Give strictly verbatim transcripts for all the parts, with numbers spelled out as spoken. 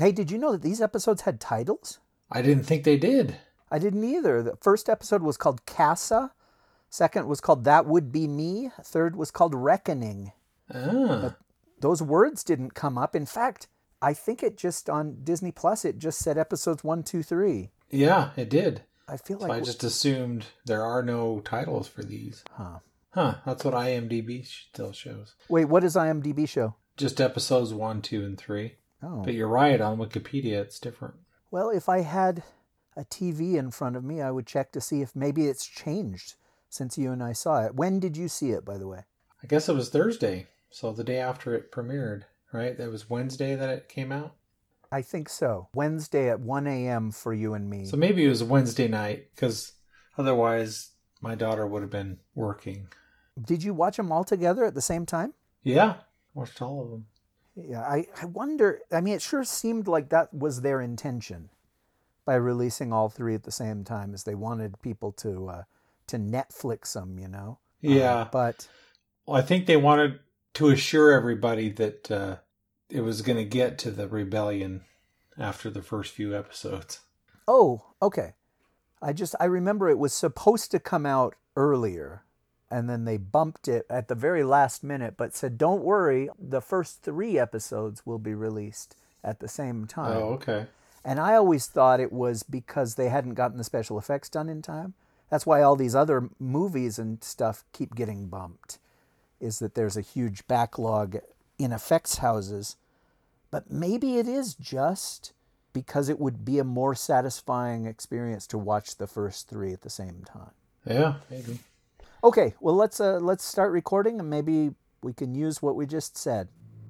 Hey, did you know that these episodes had titles? I didn't think they did. I didn't either. The first episode was called Casa. Second was called That Would Be Me. Third was called Reckoning. Ah. But those words didn't come up. In fact, I think it just on Disney Plus, it just said episodes one, two, three. Yeah, it did. I feel so like I just assumed there are no titles for these. Huh. Huh. That's what IMDb still shows. Wait, what does IMDb show? Just episodes one, two, and three. Oh. But you're right. On Wikipedia, it's different. Well, if I had a T V in front of me, I would check to see if maybe it's changed since you and I saw it. When did you see it, by the way? I guess it was Thursday. So the day after it premiered, right? That was Wednesday that it came out? I think so. Wednesday at one a.m. for you and me. So maybe it was Wednesday night, because otherwise my daughter would have been working. Did you watch them all together at the same time? Yeah, watched all of them. Yeah, I, I wonder, I mean, it sure seemed like that was their intention by releasing all three at the same time, as they wanted people to uh, to Netflix them, you know? Yeah. Uh, but... Well, I think they wanted to assure everybody that uh, it was going to get to the rebellion after the first few episodes. Oh, okay. I just, I remember it was supposed to come out earlier, and then they bumped it at the very last minute, but said, don't worry, the first three episodes will be released at the same time. Oh, okay. And I always thought it was because they hadn't gotten the special effects done in time. That's why all these other movies and stuff keep getting bumped, is that there's a huge backlog in effects houses. But maybe it is just because it would be a more satisfying experience to watch the first three at the same time. Yeah, maybe. Okay, well, let's uh, let's start recording, and maybe we can use what we just said.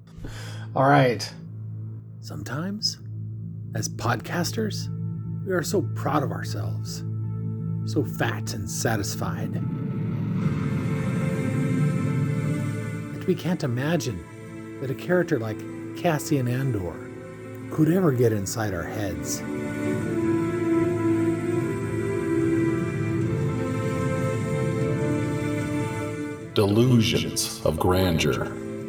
All right. Sometimes, as podcasters, we are so proud of ourselves, so fat and satisfied, that we can't imagine that a character like Cassian Andor could ever get inside our heads. Delusions of Grandeur.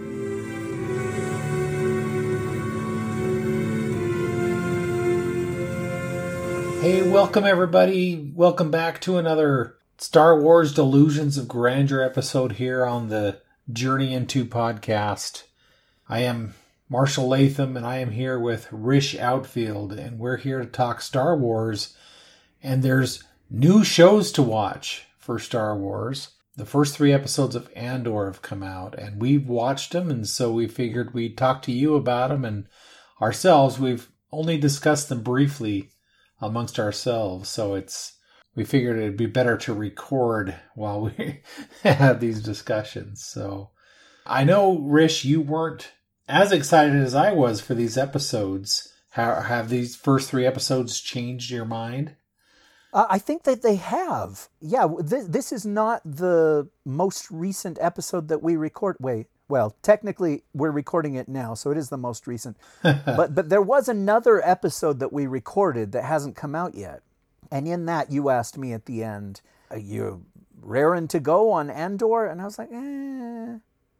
Hey, welcome everybody. Welcome back to another Star Wars Delusions of Grandeur episode here on the Journey Into podcast. I am Marshall Latham, and I am here with Rish Outfield, and we're here to talk Star Wars. And there's new shows to watch for Star Wars. The first three episodes of Andor have come out, and we've watched them, and so we figured we'd talk to you about them, and ourselves, we've only discussed them briefly amongst ourselves, so it's we figured it'd be better to record while we have these discussions. So I know, Rish, you weren't as excited as I was for these episodes. How have these first three episodes changed your mind? Uh, I think that they have. Yeah, this, this is not the most recent episode that we record. Wait, well, technically we're recording it now, so it is the most recent. but but there was another episode that we recorded that hasn't come out yet. And in that, you asked me at the end, are you raring to go on Andor? And I was like, eh.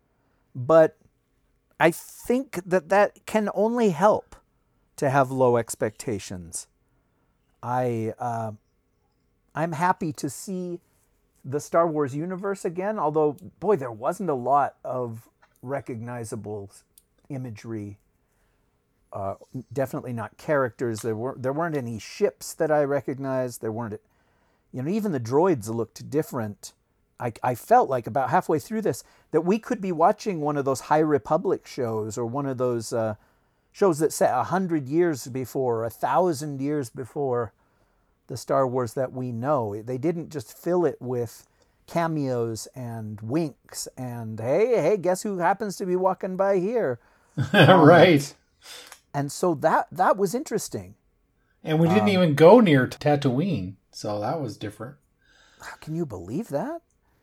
But I think that that can only help to have low expectations. I... Uh, I'm happy to see the Star Wars universe again, although, boy, there wasn't a lot of recognizable imagery. Uh, definitely not characters. There weren't there weren't any ships that I recognized. There weren't, you know, even the droids looked different. I, I felt like about halfway through this that we could be watching one of those High Republic shows, or one of those uh, shows that set a hundred years before, or a thousand years before the Star Wars that we know. They didn't just fill it with cameos and winks and, hey, hey, guess who happens to be walking by here? Right. And so that that was interesting. And we didn't um, even go near Tatooine, so that was different. How can you believe that?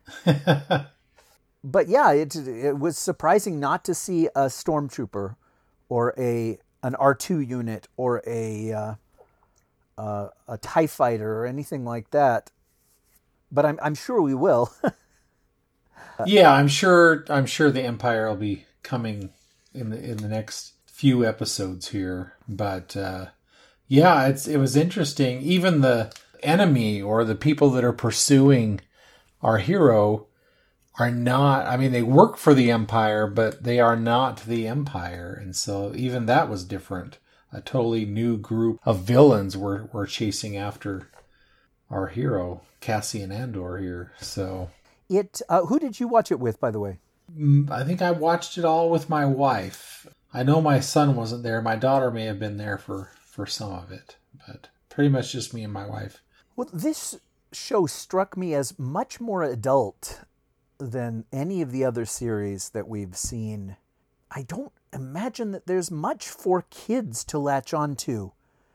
But yeah, it it was surprising not to see a stormtrooper or a an R two unit or a uh, uh, a TIE fighter or anything like that. But I'm I'm sure we will. Yeah, I'm sure I'm sure the Empire will be coming in the in the next few episodes here. But uh, yeah, it's it was interesting. Even the enemy or the people that are pursuing our hero are not, I mean, they work for the Empire, but they are not the Empire. And so even that was different. A totally new group of villains were, were chasing after our hero, Cassian Andor here. So It. Uh, who did you watch it with, by the way? I think I watched it all with my wife. I know my son wasn't there. My daughter may have been there for, for some of it, but pretty much just me and my wife. Well, this show struck me as much more adult than any of the other series that we've seen. I don't imagine that there's much for kids to latch onto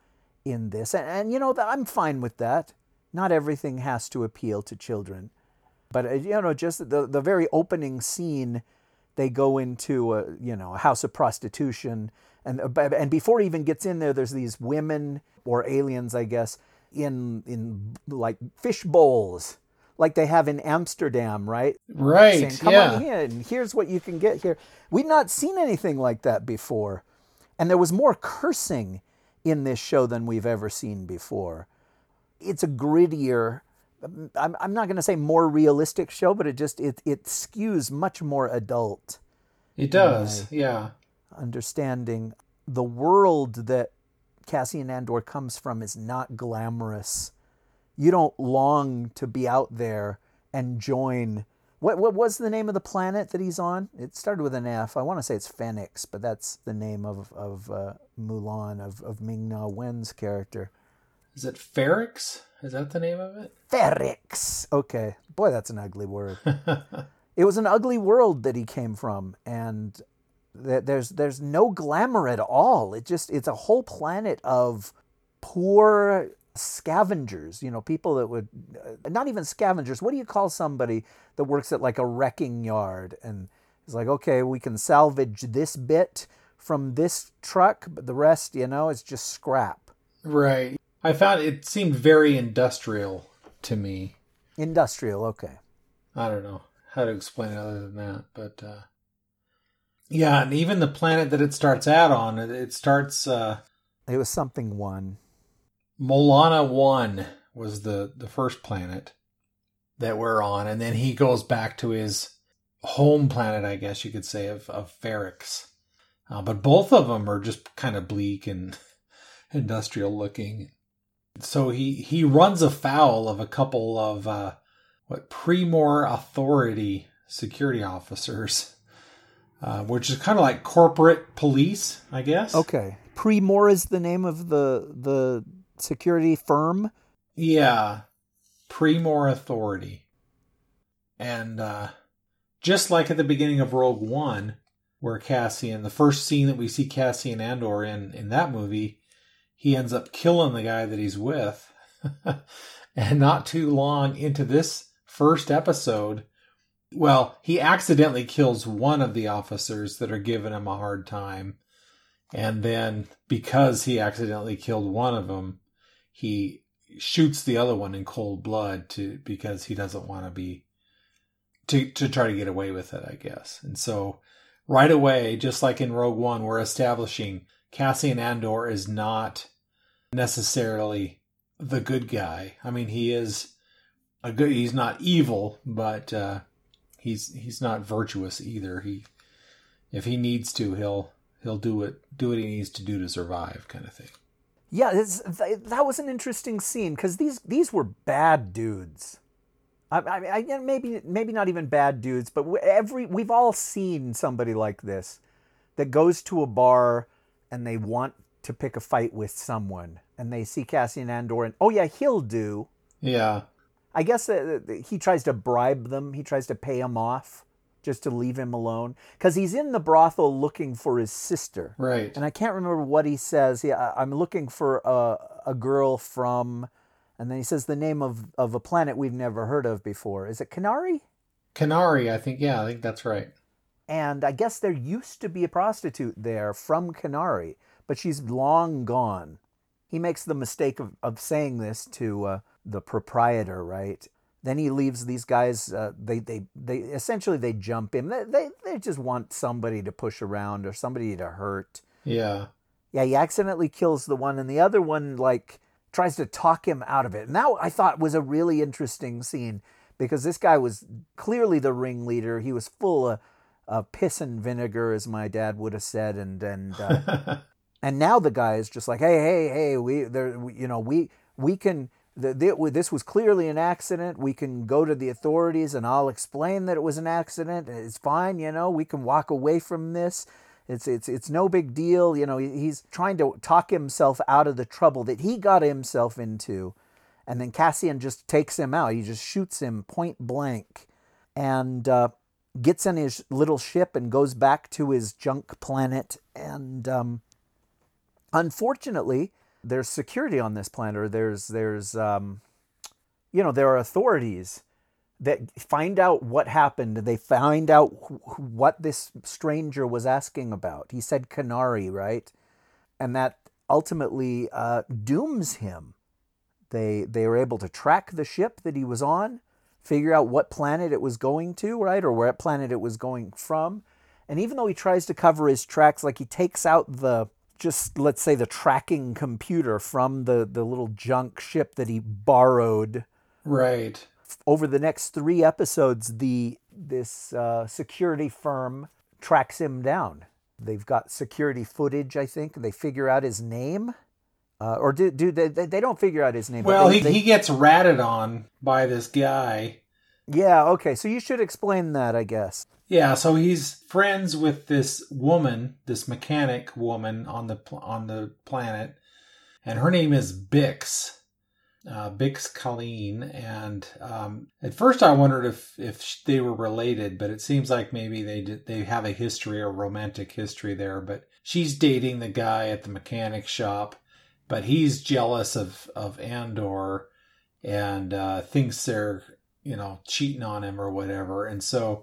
in this. And, and you know, I'm fine with that. Not everything has to appeal to children. But, uh, you know, just the, the very opening scene, they go into, a, you know, a house of prostitution. And, and before he even gets in there, there's these women, or aliens, I guess, in in like fish bowls, like they have in Amsterdam, right? Right. Saying, come yeah. on in, here's what you can get here. We'd not seen anything like that before. And there was more cursing in this show than we've ever seen before. It's a grittier, I'm, I'm not going to say more realistic show, but it just, it, it skews much more adult. It does, yeah. Understanding the world that Cassian Andor comes from is not glamorous. You don't long to be out there and join. What what was the name of the planet that he's on? It started with an F. I want to say it's Phoenix, but that's the name of of uh, Mulan, of of Ming-Na Wen's character. Is it Ferrix? Is that the name of it? Ferrix. Okay, boy, that's an ugly word. It was an ugly world that he came from, and there's there's no glamour at all. It just it's a whole planet of poor scavengers, you know, people that would uh, not even scavengers. What do you call somebody that works at like a wrecking yard and is like, okay, we can salvage this bit from this truck, but the rest, you know, is just scrap. Right. I found it seemed very industrial to me. Industrial, okay. I don't know how to explain it other than that, but uh yeah, and even the planet that it starts out on, it, it starts... Uh, it was something one. Molana one was the, the first planet that we're on, and then he goes back to his home planet, I guess you could say, of, of Ferrix. Uh, but both of them are just kind of bleak and industrial looking. So he, he runs afoul of a couple of, uh, what, Primor Authority security officers. Uh, which is kind of like corporate police, I guess. Okay. Primor is the name of the the security firm? Yeah. Primor Authority. And uh, just like at the beginning of Rogue One, where Cassian, the first scene that we see Cassian Andor in, in that movie, he ends up killing the guy that he's with. And not too long into this first episode, well, he accidentally kills one of the officers that are giving him a hard time. And then because he accidentally killed one of them, he shoots the other one in cold blood to because he doesn't want to be to to try to get away with it, I guess. And so right away, just like in Rogue One, we're establishing Cassian Andor is not necessarily the good guy. I mean, he is a good he's not evil, but uh He's he's not virtuous either. He, if he needs to, he'll he'll do it do what he needs to do to survive, kind of thing. Yeah, it's, that was an interesting scene because these these were bad dudes. I, I, I maybe maybe not even bad dudes, but every we've all seen somebody like this that goes to a bar and they want to pick a fight with someone, and they see Cassian Andor, and oh yeah, he'll do. Yeah. I guess uh, he tries to bribe them. He tries to pay them off just to leave him alone. Because he's in the brothel looking for his sister. Right. And I can't remember what he says. Yeah, I'm looking for a, a girl from... And then he says the name of, of a planet we've never heard of before. Is it Kenari? Kenari, I think. Yeah, I think that's right. And I guess there used to be a prostitute there from Kenari. But she's long gone. He makes the mistake of, of saying this to... Uh, the proprietor, right? Then he leaves these guys, uh, they, they, they, essentially they jump him. They, they, they just want somebody to push around or somebody to hurt. Yeah. Yeah, he accidentally kills the one, and the other one, like, tries to talk him out of it. And that, I thought, was a really interesting scene, because this guy was clearly the ringleader. He was full of uh, piss and vinegar, as my dad would have said, and and uh, and now the guy is just like, hey, hey, hey, we, there, we, you know, we we can. The, the, this was clearly an accident. We can go to the authorities, and I'll explain that it was an accident. It's fine, you know. We can walk away from this. It's it's it's no big deal, you know. He's trying to talk himself out of the trouble that he got himself into, and then Cassian just takes him out. He just shoots him point blank, and uh, gets in his little ship and goes back to his junk planet. And um, unfortunately, there's security on this planet. Or there's there's um, you know, there are authorities that find out what happened. They find out wh- what this stranger was asking about. He said Kenari, right? And that ultimately uh, dooms him. They they were able to track the ship that he was on, figure out what planet it was going to, right? Or what planet it was going from. And even though he tries to cover his tracks, like he takes out the, just let's say the tracking computer from the, the little junk ship that he borrowed. Right. Over the next three episodes, the this uh, security firm tracks him down. They've got security footage, I think. They figure out his name. Uh, or do, do they, they don't figure out his name. Well, they, he, they, he gets ratted on by this guy. Yeah, okay. So you should explain that, I guess. Yeah, so he's friends with this woman, this mechanic woman on the on the planet. And her name is Bix. Uh, Bix Colleen, and um, at first I wondered if, if they were related, but it seems like maybe they did, they have a history, a romantic history there. But she's dating the guy at the mechanic shop, but he's jealous of of Andor and uh, thinks they're, you know, cheating on him or whatever. And so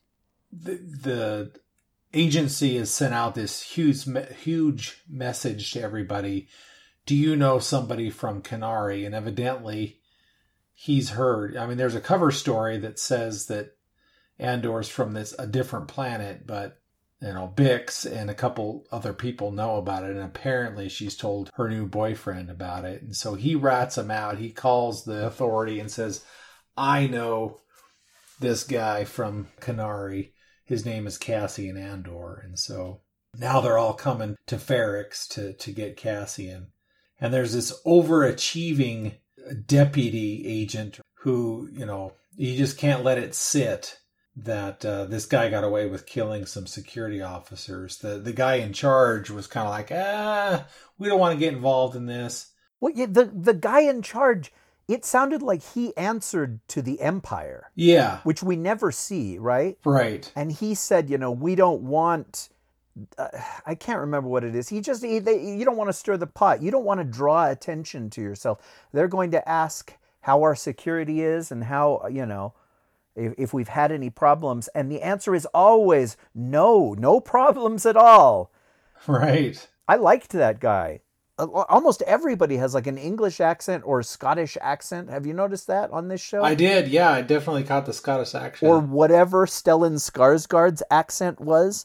the the agency has sent out this huge huge message to everybody. Do you know somebody from Kenari? And evidently he's heard. I mean, there's a cover story that says that Andor's from this a different planet, but you know, Bix and a couple other people know about it, and apparently she's told her new boyfriend about it. And so he rats him out. He calls the authority and says, I know this guy from Kenari. His name is Cassian Andor. And so now they're all coming to Ferrix to, to get Cassian. And there's this overachieving deputy agent who, you know, you just can't let it sit that uh, this guy got away with killing some security officers. The the guy in charge was kind of like, ah, we don't want to get involved in this. Well, yeah, the, the guy in charge, it sounded like he answered to the Empire. Yeah. Which we never see, right? Right. And he said, you know, we don't want... Uh, I can't remember what it is. He just, he, they, you don't want to stir the pot. You don't want to draw attention to yourself. They're going to ask how our security is and how, you know, if, if we've had any problems. And the answer is always no, no problems at all. Right. I liked that guy. Almost everybody has like an English accent or a Scottish accent. Have you noticed that on this show? I did. Yeah, I definitely caught the Scottish accent. Or whatever Stellan Skarsgård's accent was.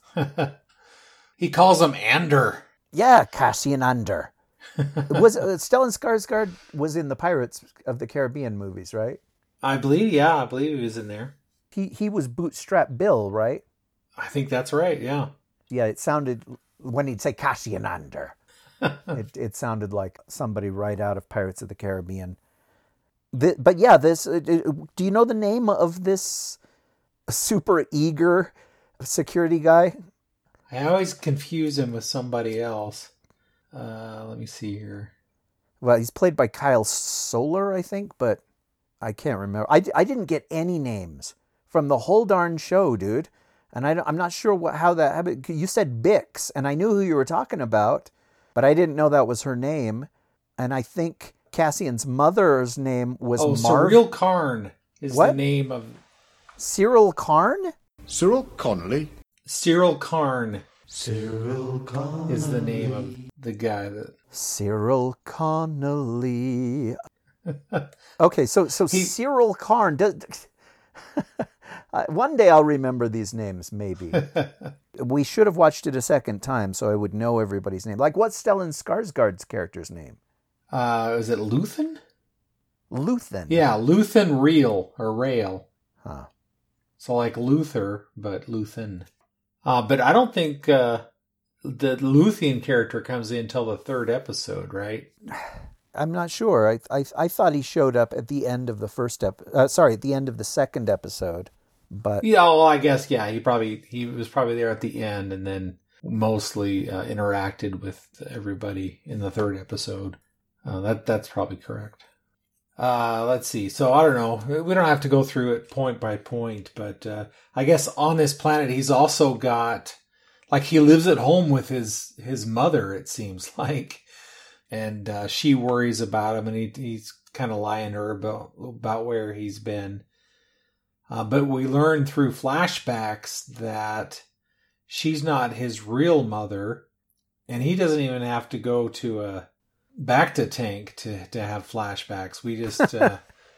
He calls him Ander. Yeah, Cassian Ander. was uh, Stellan Skarsgård was in the Pirates of the Caribbean movies, right? I believe, yeah, I believe he was in there. He he was Bootstrap Bill, right? I think that's right, yeah. Yeah, it sounded, when he'd say Cassian Ander, it, it sounded like somebody right out of Pirates of the Caribbean. The, but yeah, this, uh, do you know the name of this super eager security guy? I always confuse him with somebody else. Uh, let me see here. Well, he's played by Kyle Soller, I think, but I can't remember. I, I didn't get any names from the whole darn show, dude. And I, I'm not sure what, how that happened. You said Bix, and I knew who you were talking about, but I didn't know that was her name. And I think Cassian's mother's name was Oh, Marv. Cyril Karn is What? the name of... Cyril Karn? Cyril Connolly. Cyril Karn Cyril Connolly is the name of the guy that... Cyril Connolly. Okay, so so He- Cyril Karn does. Uh, one day I'll remember these names, maybe. We should have watched it a second time so I would know everybody's name. Like, what's Stellan Skarsgård's character's name? Uh, is it Luthen? Luthen. Yeah, Luthen Rael, or Rail. Huh. So like Luther, but Luthen. Uh, but I don't think uh, the Luthian character comes in until the third episode, right? I'm not sure. I, I I thought he showed up at the end of the first ep. Uh, sorry, at the end of the second episode. But Yeah, well, I guess yeah. He probably he was probably there at the end, and then mostly uh, interacted with everybody in the third episode. Uh, that that's probably correct. Uh, let's see. So I don't know. We don't have to go through it point by point, but uh, I guess on this planet he's also got like he lives at home with his his mother. It seems like. And uh, she worries about him, and he, he's kind of lying to her about, about where he's been. Uh, but we learn through flashbacks that she's not his real mother, and he doesn't even have to go to a Bacta tank to, to have flashbacks. We just, uh,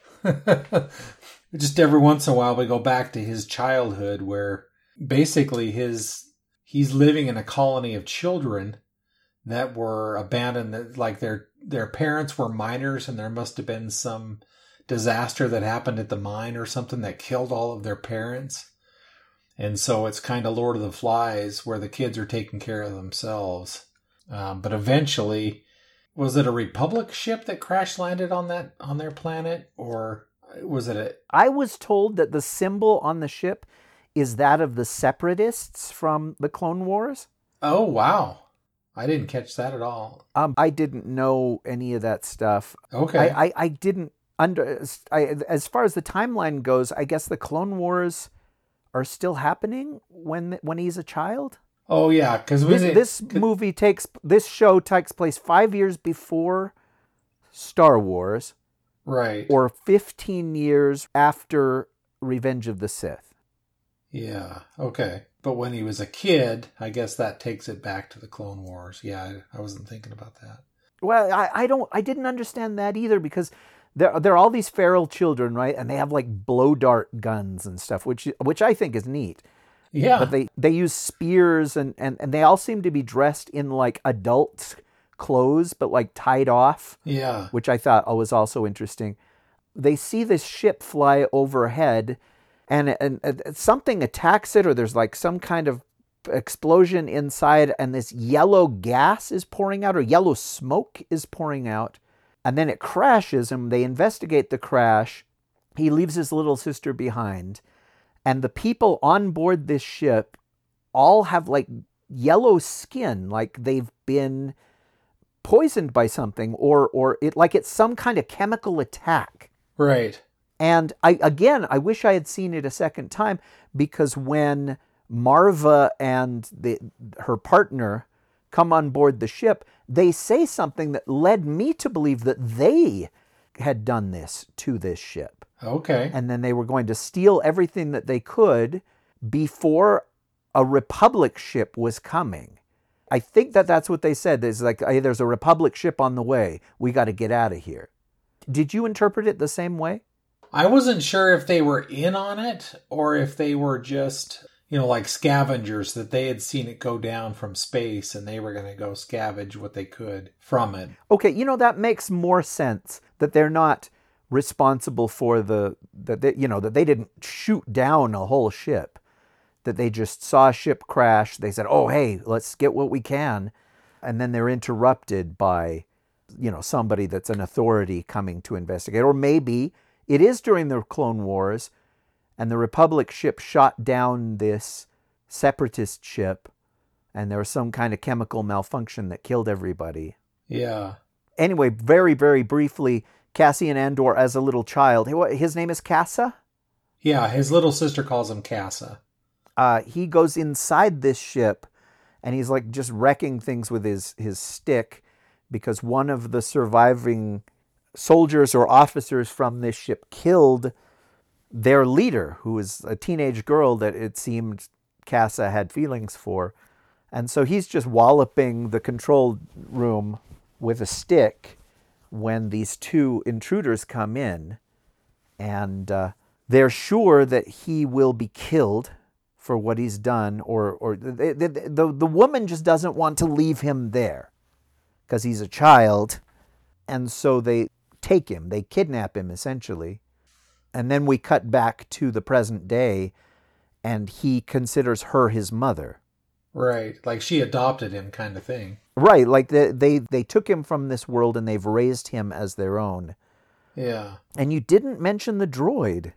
just every once in a while we go back to his childhood, where basically his he's living in a colony of children that were abandoned, that like their their parents were miners, and there must have been some disaster that happened at the mine or something that killed all of their parents. And so it's kind of Lord of the Flies, where the kids are taking care of themselves. Um, but eventually, was it a Republic ship that crash landed on that on their planet, or was it a? I was told that the symbol on the ship is that of the Separatists from the Clone Wars. Oh wow. I didn't catch that at all. Um, I didn't know any of that stuff. Okay. I, I, I didn't under. I, as far as the timeline goes, I guess the Clone Wars are still happening when when he's a child. Oh yeah, because This, this movie takes this show takes place five years before Star Wars, right, or fifteen years after Revenge of the Sith. Yeah. Okay. But when he was a kid, I guess that takes it back to the Clone Wars. Yeah, I, I wasn't thinking about that. Well, I, I don't, I didn't understand that either, because there, there are all these feral children, right? And they have like blow dart guns and stuff, which, which I think is neat. Yeah. But they, they use spears, and, and, and they all seem to be dressed in like adult clothes, but like tied off. Yeah. Which I thought was also interesting. They see this ship fly overhead, and, and, and something attacks it, or there's like some kind of explosion inside, and this yellow gas is pouring out, or yellow smoke is pouring out, and then it crashes, and they investigate the crash. He leaves his little sister behind, and the people on board this ship all have like yellow skin, like they've been poisoned by something, or or it like it's some kind of chemical attack. Right. And I again, I wish I had seen it a second time, because when Marva and the her partner come on board the ship, they say something that led me to believe that they had done this to this ship. Okay. And then they were going to steal everything that they could before a Republic ship was coming. I think that that's what they said. There's like, hey, there's a Republic ship on the way. We got to get out of here. Did you interpret it the same way? I wasn't sure if they were in on it, or if they were just, you know, like scavengers, that they had seen it go down from space and they were going to go scavenge what they could from it. Okay, you know, that makes more sense, that they're not responsible for the, that they, you know, that they didn't shoot down a whole ship, that they just saw a ship crash. They said, oh, hey, let's get what we can. And then they're interrupted by, you know, somebody that's an authority coming to investigate. Or maybe it is during the Clone Wars, and the Republic ship shot down this separatist ship, and there was some kind of chemical malfunction that killed everybody. Yeah. Anyway, very, very briefly, Cassian Andor as a little child. His name is Kassa? Yeah, his little sister calls him Kassa. Uh, he goes inside this ship, and he's like just wrecking things with his, his stick, because one of the surviving soldiers or officers from this ship killed their leader, who was a teenage girl that it seemed Kassa had feelings for. And so he's just walloping the control room with a stick when these two intruders come in. And uh, they're sure that he will be killed for what he's done, or or the the, the, the woman just doesn't want to leave him there because he's a child, and so they take him, they kidnap him essentially, and then we cut back to the present day, and he considers her his mother. Right, like she adopted him kind of thing. Right, like they, they, they took him from this world and they've raised him as their own. Yeah. And you didn't mention the droid.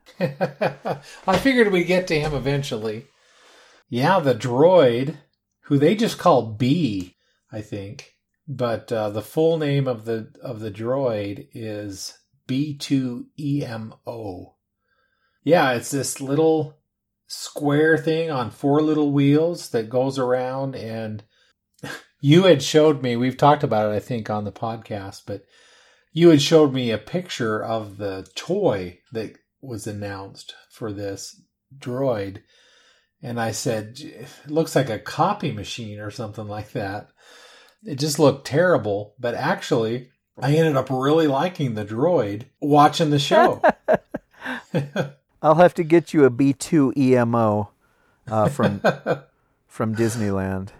I figured we'd get to him eventually. Yeah, the droid, who they just call B, I think. But uh, the full name of the of the droid is B two E M O. Yeah, it's this little square thing on four little wheels that goes around, and you had showed me, we've talked about it I think on the podcast, but you had showed me a picture of the toy that was announced for this droid, and I said, it looks like a copy machine or something like that. It just looked terrible, but actually I ended up really liking the droid watching the show. I'll have to get you a B two E M O uh, from from Disneyland.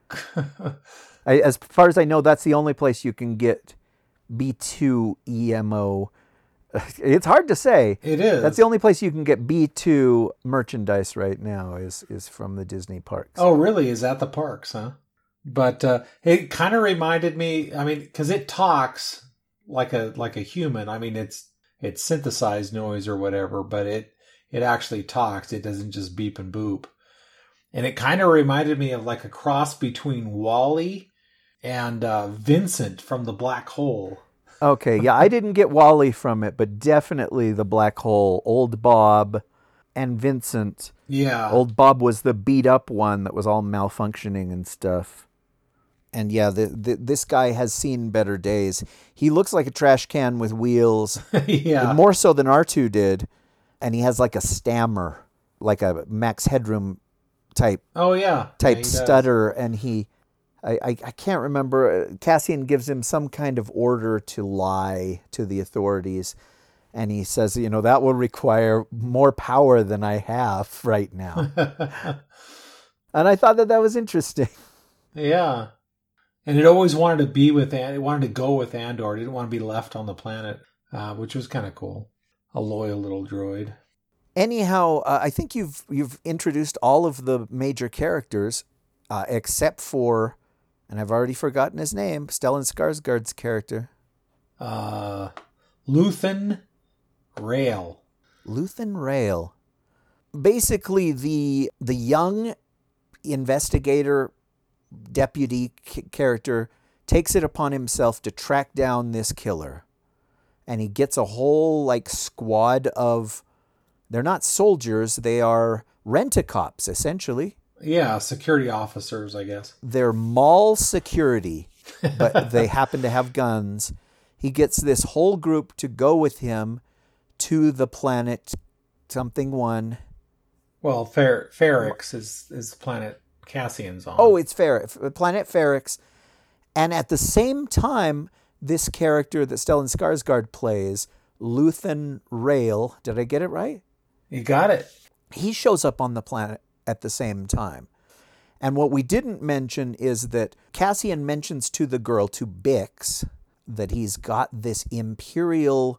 I, as far as I know, that's the only place you can get B two E M O. It's hard to say. It is. That's the only place you can get B two merchandise right now is is from the Disney parks. Oh, really? Is that the parks, huh? But uh, it kind of reminded me, I mean, because it talks like a like a human. I mean, it's it's synthesized noise or whatever, but it it actually talks. It doesn't just beep and boop. And it kind of reminded me of like a cross between WALL-E and uh, Vincent from the Black Hole. Okay, yeah, I didn't get WALL-E from it, but definitely the Black Hole, Old Bob, and Vincent. Yeah. Old Bob was the beat up one that was all malfunctioning and stuff. And yeah, the, the, this guy has seen better days. He looks like a trash can with wheels. Yeah. More so than R two did. And he has like a stammer, like a Max Headroom type Oh, yeah. type Yeah, he stutter. And he, I, I, I can't remember, Cassian gives him some kind of order to lie to the authorities. And he says, you know, that will require more power than I have right now. And I thought that that was interesting. Yeah. And it always wanted to be with, And- it wanted to go with Andor. It didn't want to be left on the planet, uh, which was kind of cool. A loyal little droid. Anyhow, uh, I think you've you've introduced all of the major characters, uh, except for, and I've already forgotten his name, Stellan Skarsgård's character. Uh, Luthen Rail. Luthen Rail. Basically, the the young investigator deputy c- character takes it upon himself to track down this killer. And he gets a whole like squad of, they're not soldiers, they are rent-a-cops essentially. Yeah, security officers, I guess. They're mall security, but they happen to have guns. He gets this whole group to go with him to the planet something one. Well, Fer- Ferrix is, is the planet Cassian's on. Oh, it's Fer- Planet Ferrix. And at the same time, this character that Stellan Skarsgård plays, Luthen Rail, did I get it right? You got it. He shows up on the planet at the same time. And what we didn't mention is that Cassian mentions to the girl, to Bix, that he's got this Imperial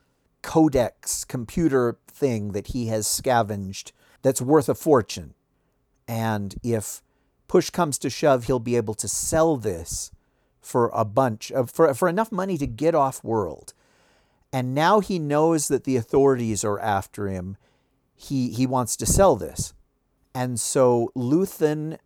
Codex computer thing that he has scavenged that's worth a fortune. And if push comes to shove, he'll be able to sell this for a bunch of, for, for enough money to get off world. And now he knows that the authorities are after him. He he wants to sell this. And so Luthen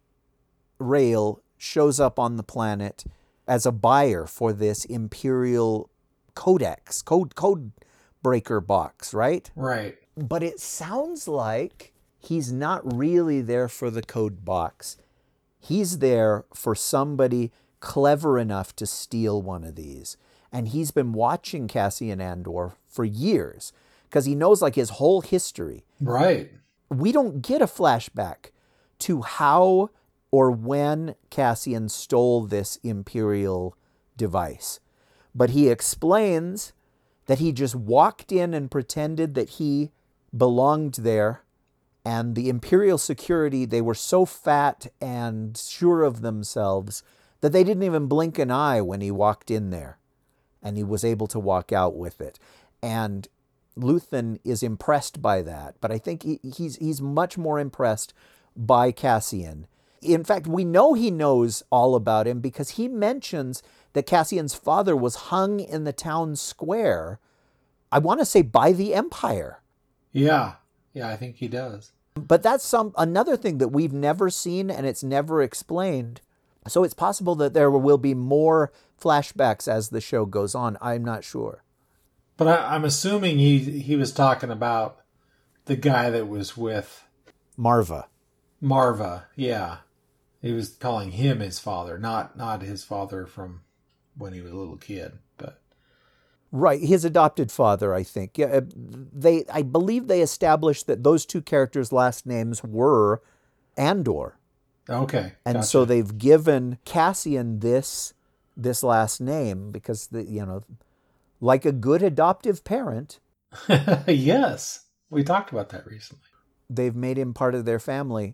Rail shows up on the planet as a buyer for this Imperial Codex, code code breaker box, right? Right. But it sounds like he's not really there for the code box. He's there for somebody clever enough to steal one of these. And he's been watching Cassian Andor for years because he knows like his whole history. Right. We don't get a flashback to how or when Cassian stole this Imperial device. But he explains that he just walked in and pretended that he belonged there. And the Imperial security, they were so fat and sure of themselves that they didn't even blink an eye when he walked in there. And he was able to walk out with it. And Luthen is impressed by that. But I think he, he's he's much more impressed by Cassian. In fact, we know he knows all about him because he mentions that Cassian's father was hung in the town square, I want to say by the Empire. Yeah, yeah, I think he does. But that's some another thing that we've never seen and it's never explained. So it's possible that there will be more flashbacks as the show goes on. I'm not sure. But I, I'm assuming he he was talking about the guy that was with Marva. Marva, yeah. He was calling him his father, not not his father from when he was a little kid, but right, his adopted father, I think. Yeah, they I believe they established that those two characters' last names were Andor. Okay. And gotcha. so they've given Cassian this this last name because the you know, like a good adoptive parent. Yes. We talked about that recently. They've made him part of their family.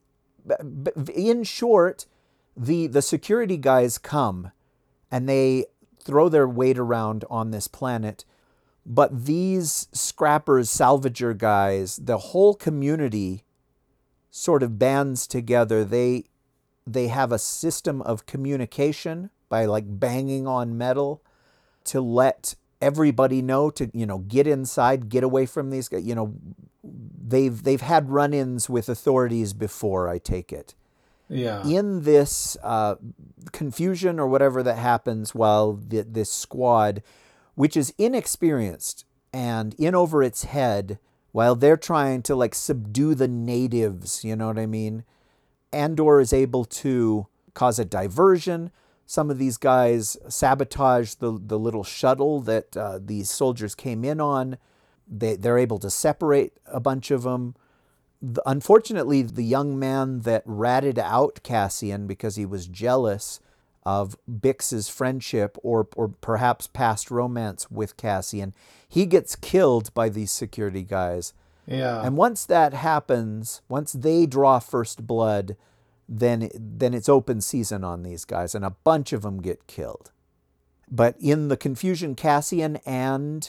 In short, the the security guys come and they throw their weight around on this planet. But these scrappers, salvager guys, the whole community sort of bands together. They they have a system of communication by like banging on metal to let everybody know to, you know, get inside, get away from these guys. You know, they've they've had run-ins with authorities before, I take it. Yeah. In this uh, confusion or whatever that happens while the, this squad, which is inexperienced and in over its head, while they're trying to like subdue the natives, you know what I mean? Andor is able to cause a diversion. Some of these guys sabotage the, the little shuttle that uh, these soldiers came in on. They, they're able to separate a bunch of them. The, unfortunately, the young man that ratted out Cassian because he was jealous of Bix's friendship or or perhaps past romance with Cassian, he gets killed by these security guys. Yeah. And once that happens, once they draw first blood, then then it's open season on these guys, and a bunch of them get killed. But in the confusion, Cassian and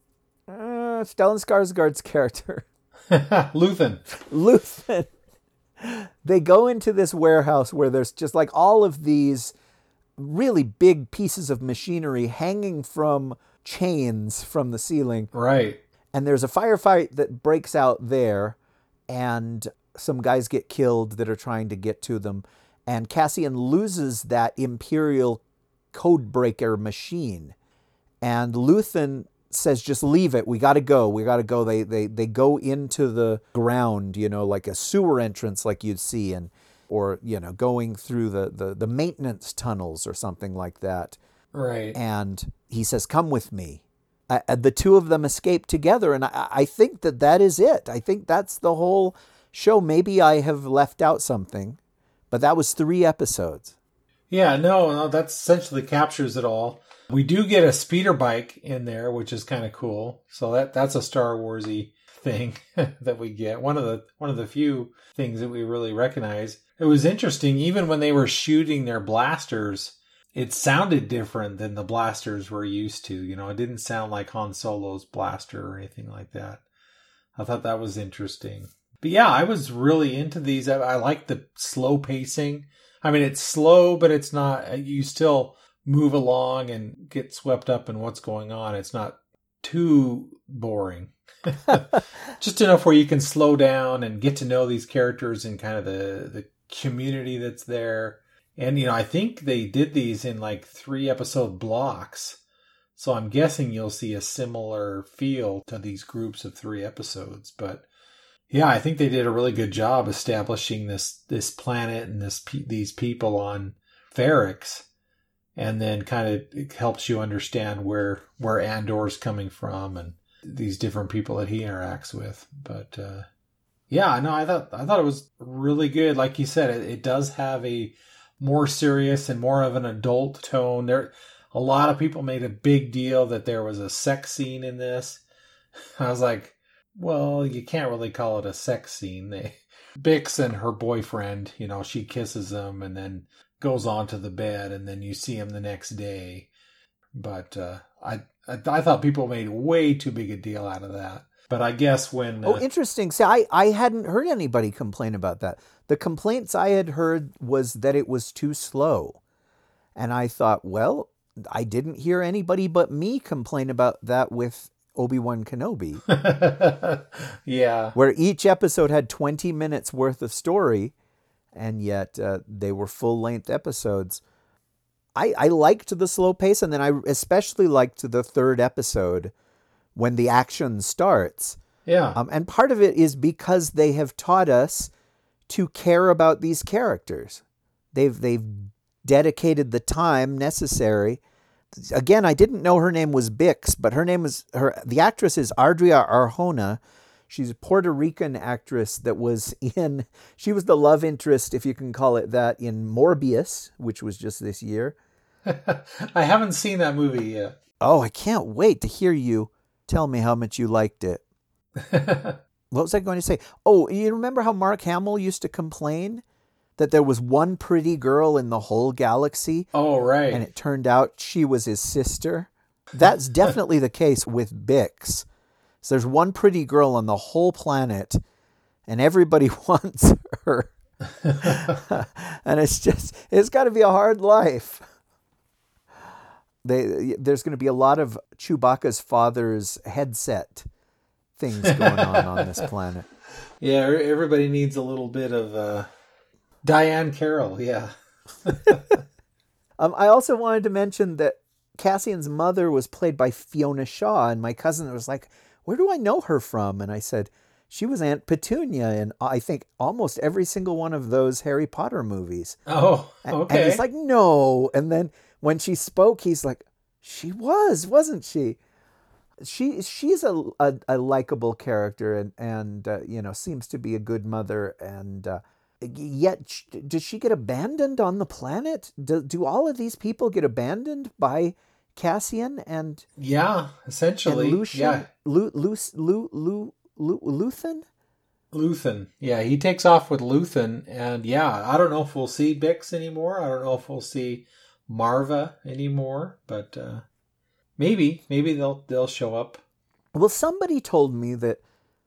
uh, Stellan Skarsgård's character, Luthen. Luthen, they go into this warehouse where there's just like all of these really big pieces of machinery hanging from chains from the ceiling. Right. And there's a firefight that breaks out there, and some guys get killed that are trying to get to them. And Cassian loses that Imperial codebreaker machine. And Luthen says, just leave it. We got to go. We got to go. They, they, they go into the ground, you know, like a sewer entrance like you'd see, and or, you know, going through the, the, the maintenance tunnels or something like that. Right. And he says, come with me. Uh, the two of them escape together. And I, I think that that is it. I think that's the whole show. Maybe I have left out something, but that was three episodes. Yeah, no, no, that essentially captures it all. We do get a speeder bike in there, which is kind of cool. So that that's a Star Wars-y thing that we get. One of the one of the few things that we really recognize. It was interesting, even when they were shooting their blasters, it sounded different than the blasters we're used to. You know, it didn't sound like Han Solo's blaster or anything like that. I thought that was interesting. But yeah, I was really into these. I, I like the slow pacing. I mean, it's slow, but it's not, you still move along and get swept up in what's going on. It's not too boring. Just enough where you can slow down and get to know these characters and kind of the, the community that's there. And, you know, I think they did these in like three episode blocks. So I'm guessing you'll see a similar feel to these groups of three episodes. But yeah, I think they did a really good job establishing this, this planet and this, these people on Ferrix. And then kind of it helps you understand where, where Andor's coming from and these different people that he interacts with. But, uh, yeah, no, I thought, I thought it was really good. Like you said, it, it does have a more serious and more of an adult tone. There, a lot of people made a big deal that there was a sex scene in this. I was like, well, you can't really call it a sex scene. They, Bix and her boyfriend, you know, she kisses him and then goes on to the bed, and then you see him the next day. But uh, I, I I thought people made way too big a deal out of that. But I guess when... Uh, oh, interesting. See, I, I hadn't heard anybody complain about that. The complaints I had heard was that it was too slow. And I thought, well, I didn't hear anybody but me complain about that with Obi-Wan Kenobi. Yeah. Where each episode had twenty minutes worth of story, and yet uh, they were full-length episodes. I, I liked the slow pace, and then I especially liked the third episode when the action starts. Yeah. Um, and part of it is because they have taught us to care about these characters. They've they've dedicated the time necessary. Again, I didn't know her name was Bix, but her name is her. The actress is Adria Arjona. She's a Puerto Rican actress that was in. She was the love interest, if you can call it that, in Morbius, which was just this year. I haven't seen that movie yet. Oh, I can't wait to hear you tell me how much you liked it. What was I going to say? Oh, you remember how Mark Hamill used to complain that there was one pretty girl in the whole galaxy? Oh, right. And it turned out she was his sister. That's definitely the case with Bix. So there's one pretty girl on the whole planet, and everybody wants her. And it's just, it's got to be a hard life. They, there's going to be a lot of Chewbacca's father's headset things going on on this planet. Yeah, everybody needs a little bit of uh, Diane Carroll, yeah. um, I also wanted to mention that Cassian's mother was played by Fiona Shaw, and my cousin was like, where do I know her from? And I said, she was Aunt Petunia in, I think, almost every single one of those Harry Potter movies. Oh, okay. And he's like, no. And then when she spoke, he's like, she was, wasn't she? She she's a a, a likable character, and and uh, you know, seems to be a good mother. And uh, yet, does she get abandoned on the planet? Do do all of these people get abandoned by Cassian and yeah, essentially, and Lucian, yeah, Lu, Lu, Lu, Lu, Lu, Luthen? Luthen, yeah, he takes off with Luthen, and yeah, I don't know if we'll see Bix anymore. I don't know if we'll see Marva anymore, but uh, maybe, maybe they'll they'll show up. Well, somebody told me that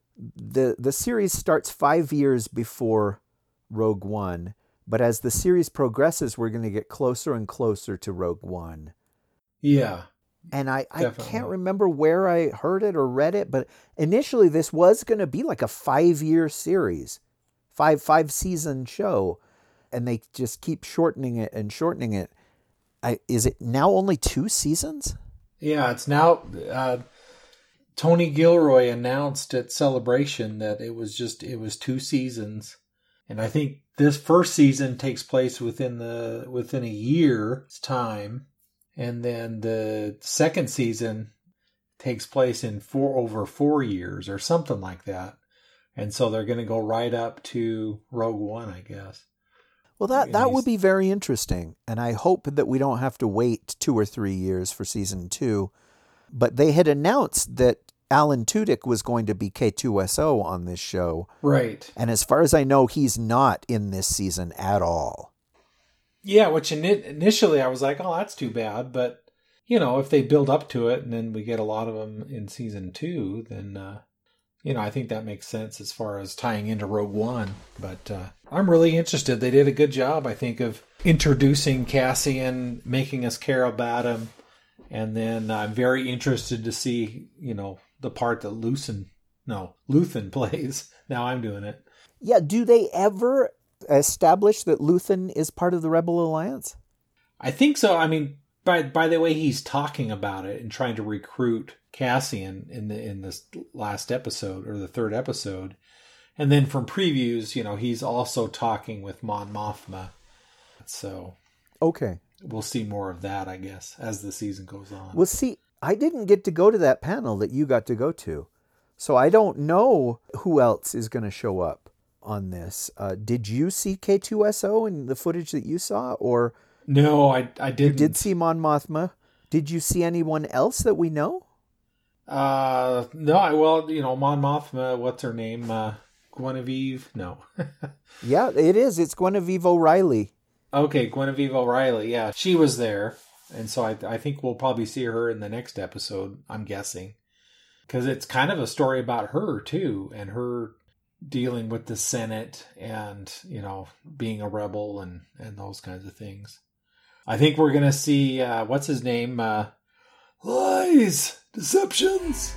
the the series starts five years before Rogue One, but as the series progresses, we're going to get closer and closer to Rogue One. Yeah. And I, I Definitely. can't remember where I heard it or read it, but initially this was going to be like a five-year series, five five season show, and they just keep shortening it and shortening it. I, is it now only two seasons? Yeah, it's now. Uh, Tony Gilroy announced at Celebration that it was just it was two seasons, and I think this first season takes place within the within a year's time, and then the second season takes place in four over four years or something like that, and so they're going to go right up to Rogue One, I guess. Well, that, that would be very interesting, and I hope that we don't have to wait two or three years for season two. But they had announced that Alan Tudyk was going to be K two S O on this show. Right. And as far as I know, he's not in this season at all. Yeah, which in initially I was like, oh, that's too bad. But, you know, if they build up to it and then we get a lot of them in season two, then, uh, you know, I think that makes sense as far as tying into Rogue One. But uh, I'm really interested. They did a good job, I think, of introducing Cassian, making us care about him. And then I'm very interested to see, you know, the part that Luthen, no, Luthen plays. Now I'm doing it. Yeah, do they ever establish that Luthen is part of the Rebel Alliance? I think so. I mean, by by the way he's talking about it and trying to recruit Cassian in the in this last episode or the third episode, and then from previews, you know, he's also talking with Mon Mothma. So, okay, we'll see more of that, I guess, as the season goes on. Well, see, I didn't get to go to that panel that you got to go to, so I don't know who else is going to show up on this. Uh, did you see K two S O in the footage that you saw, or no? I I didn't. You did see Mon Mothma. Did you see anyone else that we know? Uh, no, I well, you know, Mon Mothma, what's her name? Uh, Guinevere? No. Yeah, it is. It's Guinevere O'Reilly. Okay, Guinevere O'Reilly. Yeah, she was there, and so I, I think we'll probably see her in the next episode. I'm guessing, because it's kind of a story about her too, and her dealing with the Senate, and you know, being a rebel, and and those kinds of things. I think we're gonna see uh, what's his name. Uh, Lies, deceptions.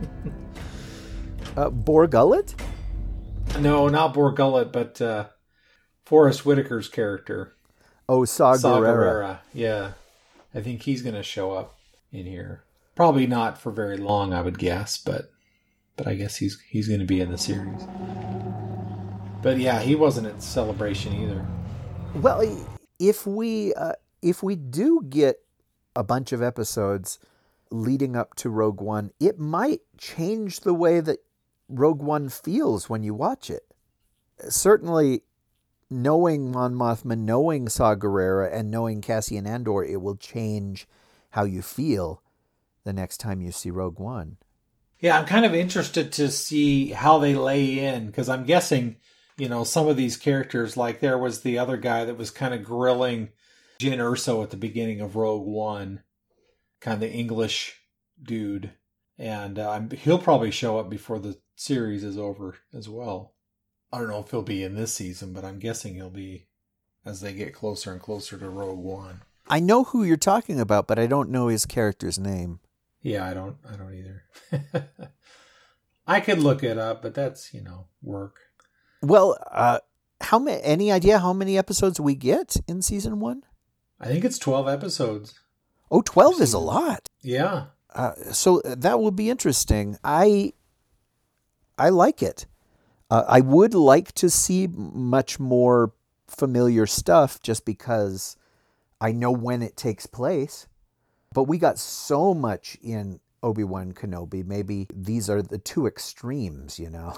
Uh, Borgullet? No, not Borgullet, but uh, Forrest Whitaker's character. Oh, Saw Saw Gerrera. Gerrera. Yeah, I think he's going to show up in here. Probably not for very long, I would guess, but but I guess he's he's going to be in the series. But yeah, he wasn't at Celebration either. Well, if we uh, if we do get a bunch of episodes leading up to Rogue One, it might change the way that Rogue One feels when you watch it. Certainly, knowing Mon Mothma, knowing Saw Gerrera, and knowing Cassian Andor, it will change how you feel the next time you see Rogue One. Yeah, I'm kind of interested to see how they lay in, because I'm guessing, you know, some of these characters, like there was the other guy that was kind of grilling Jyn Erso at the beginning of Rogue One, kind of the English dude, and uh, he'll probably show up before the series is over as well. I don't know if he'll be in this season, but I'm guessing he'll be as they get closer and closer to Rogue One. I know who you're talking about, but I don't know his character's name. Yeah, I don't. I don't either. I could look it up, but that's, you know, work. Well, uh, how many? Any idea how many episodes we get in season one? I think it's twelve episodes. Oh, twelve is a lot. Yeah. Uh, so that will be interesting. I I like it. Uh, I would like to see much more familiar stuff just because I know when it takes place. But we got so much in Obi-Wan Kenobi. Maybe these are the two extremes, you know?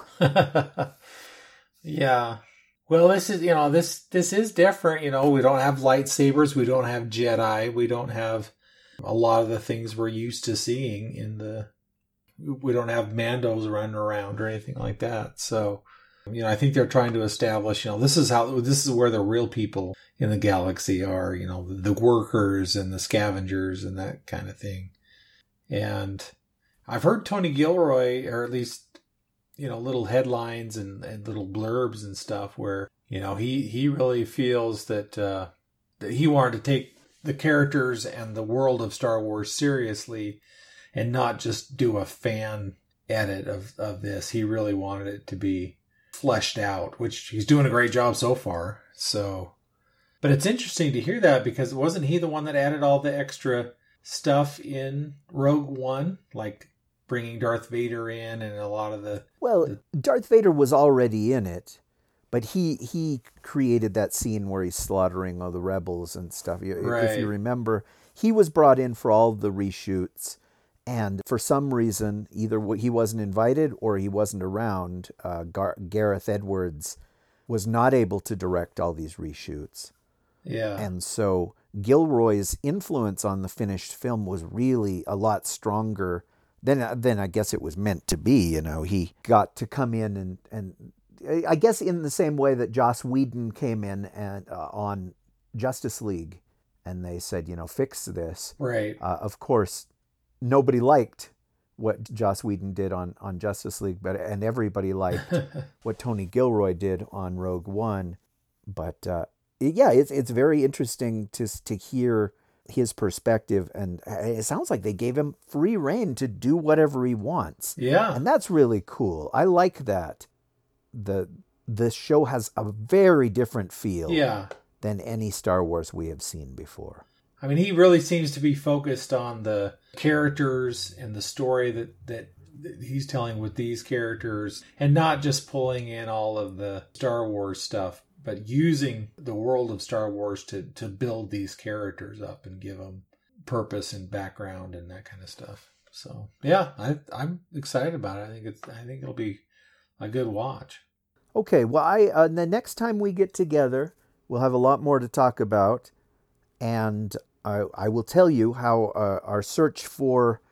Yeah. Well, this is, you know, this this is different. You know, we don't have lightsabers. We don't have Jedi. We don't have a lot of the things we're used to seeing in the... We don't have Mandos running around or anything like that. So, you know, I think they're trying to establish, you know, this is how, this is where the real people in the galaxy are, you know, the workers and the scavengers and that kind of thing. And I've heard Tony Gilroy, or at least, you know, little headlines and, and little blurbs and stuff where, you know, he, he really feels that, uh, that he wanted to take the characters and the world of Star Wars seriously and not just do a fan edit of, of this. He really wanted it to be fleshed out, which he's doing a great job so far. So, but it's interesting to hear that, because wasn't he the one that added all the extra stuff in Rogue One, like bringing Darth Vader in and a lot of the... Well, the... Darth Vader was already in it, but he he created that scene where he's slaughtering all the rebels and stuff. Right. If you remember, he was brought in for all the reshoots, and for some reason, either he wasn't invited or he wasn't around. Uh, Gar- Gareth Edwards was not able to direct all these reshoots. Yeah. And so Gilroy's influence on the finished film was really a lot stronger than, than I guess it was meant to be. You know, he got to come in and, and I guess in the same way that Joss Whedon came in and uh, on Justice League, and they said, you know, fix this. Right. Uh, of course, nobody liked what Joss Whedon did on, on Justice League, but and everybody liked what Tony Gilroy did on Rogue One. But uh, yeah, it's it's very interesting to to hear his perspective, and it sounds like they gave him free rein to do whatever he wants. Yeah, and that's really cool. I like that. the The show has a very different feel. Yeah. than any Star Wars we have seen before. I mean, he really seems to be focused on the characters and the story that, that, that he's telling with these characters, and not just pulling in all of the Star Wars stuff, but using the world of Star Wars to, to build these characters up and give them purpose and background and that kind of stuff. So yeah, I, I'm excited about it. I think it's, I think it'll be a good watch. Okay. Well, I, uh, the next time we get together, we'll have a lot more to talk about, and I, I will tell you how uh, our search for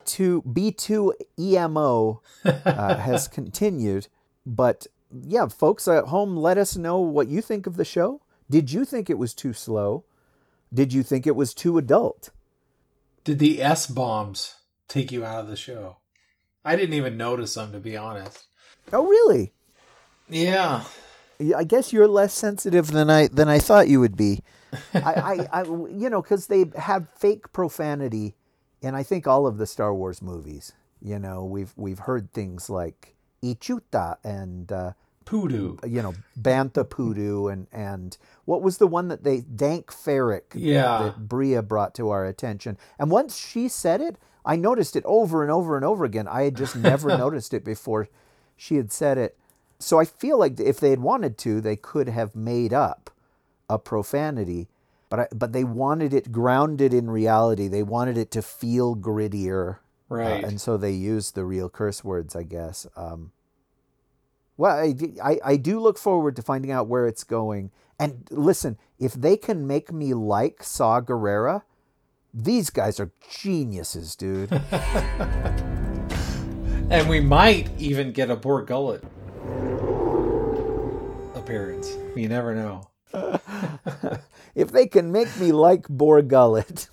two B two E M O uh, has continued. But yeah, folks at home, let us know what you think of the show. Did you think it was too slow? Did you think it was too adult? Did the S-bombs take you out of the show? I didn't even notice them, to be honest. Oh, really? Yeah. I guess you're less sensitive than I than I thought you would be. I, I, I, you know, because they have fake profanity in I think all of the Star Wars movies. You know, we've we've heard things like Ichuta and uh, Poodoo. You know, Bantha Poodoo and and what was the one that they Dank Ferrick yeah. that Bria brought to our attention. And once she said it, I noticed it over and over and over again. I had just never noticed it before she had said it. So I feel like if they had wanted to, they could have made up a profanity, but I, but they wanted it grounded in reality. They wanted it to feel grittier, right? Uh, and so they used the real curse words, I guess. Um, well, I, I I do look forward to finding out where it's going. And listen, if they can make me like Saw Gerrera, these guys are geniuses, dude. And we might even get a Bor Gullet appearance. You never know. If they can make me like Bor Gullet.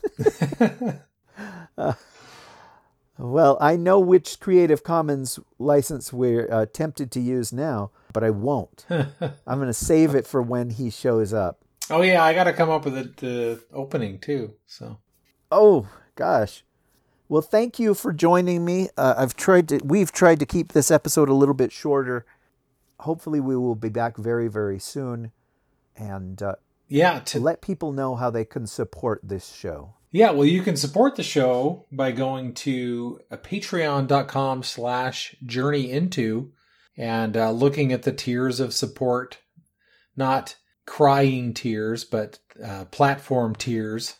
uh, well, I know which Creative Commons license we're uh, tempted to use now, but I won't. I'm going to save it for when he shows up. Oh, yeah, I got to come up with the, the opening, too. So. Oh, gosh. Well, thank you for joining me. Uh, I've tried to. We've tried to keep this episode a little bit shorter. Hopefully, we will be back very, very soon, and uh, yeah, to let people know how they can support this show. Yeah, well, you can support the show by going to patreon.com slash journey into and uh, looking at the tiers of support, not crying tiers, but uh, platform tiers.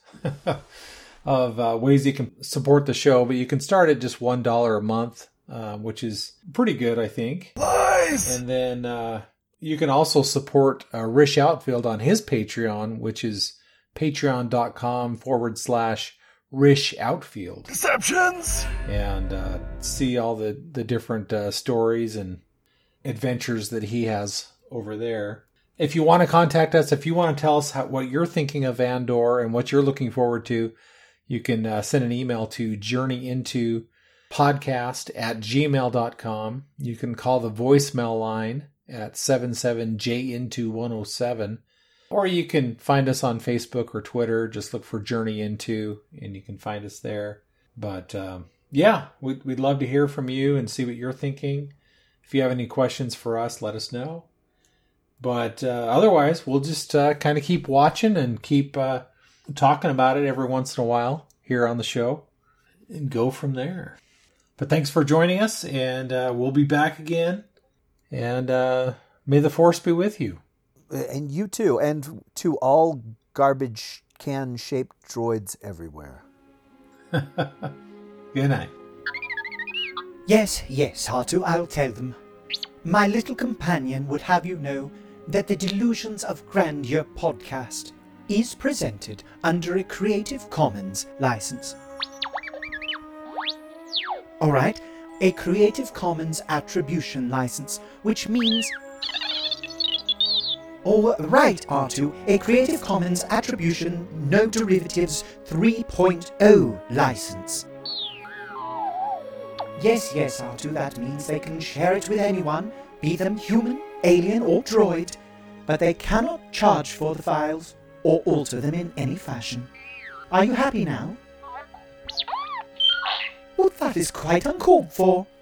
of uh, ways you can support the show, but you can start at just one dollar a month, uh, which is pretty good, I think. Nice! And then uh, you can also support uh, Rish Outfield on his Patreon, which is patreon.com forward slash Rish Outfield. Deceptions! And uh, see all the, the different uh, stories and adventures that he has over there. If you want to contact us, if you want to tell us how, what you're thinking of Andor and what you're looking forward to, you can uh, send an email to journeyintopodcast at gmail dot com. You can call the voicemail line at seven seven J into one oh seven. Or you can find us on Facebook or Twitter. Just look for Journey Into, and you can find us there. But um, yeah, we'd, we'd love to hear from you and see what you're thinking. If you have any questions for us, let us know. But uh, otherwise, we'll just uh, kind of keep watching and keep uh, talking about it every once in a while here on the show and go from there. But thanks for joining us, and uh, we'll be back again. And uh, may the Force be with you. And you too. And to all garbage can-shaped droids everywhere. Good night. Yes, yes, Hartu, I'll tell them. My little companion would have you know that the Delusions of Grandeur podcast is presented under a Creative Commons license. Alright, a Creative Commons attribution license, which means... All right, R two, a Creative Commons Attribution No Derivatives three point oh license. Yes, yes, R two, that means they can share it with anyone, be them human, alien or droid, but they cannot charge for the files or alter them in any fashion. Are you happy now? Well, that is quite uncalled for.